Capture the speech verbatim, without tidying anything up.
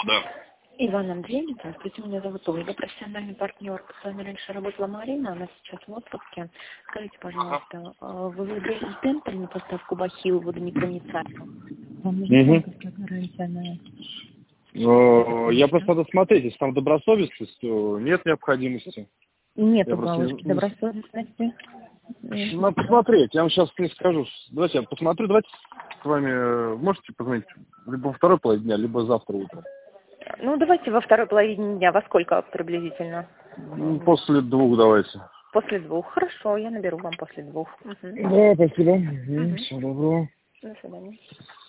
да. Иван Андреевич, здравствуйте, меня зовут Ольга, профессиональный партнер. С вами раньше работала Марина, она сейчас в отпуске. Скажите, пожалуйста, ага. Вы выбрали темпель на поставку бахил водонепроницаемый? Вам нужна банковская гарантия на... Я просто надо смотреть, если там добросовестность, то нет необходимости. Нет я галочки не... добросовестности. Надо посмотреть, я вам сейчас не скажу. Давайте я посмотрю, давайте с вами можете позвонить либо во второй половине дня, либо завтра утром. Ну, давайте во второй половине дня. Во сколько приблизительно? После двух давайте. После двух. Хорошо, я наберу вам после двух. Угу. Да, спасибо. Угу. Всего доброго. До свидания.